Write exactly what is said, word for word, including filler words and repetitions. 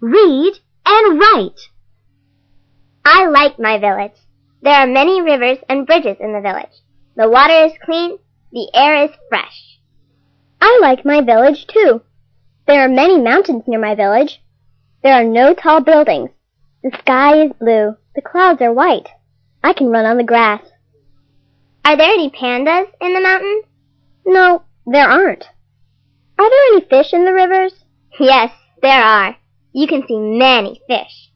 read, and write. I like my village. There are many rivers and bridges in the village. The water is clean, the air is fresh. I like my village too. There are many mountains near my village. There are no tall buildings. The sky is blue. The clouds are white. I can run on the grass. Are there any pandas in the mountains? No, there aren't. Are there any fish in the rivers? Yes, there are. You can see many fish.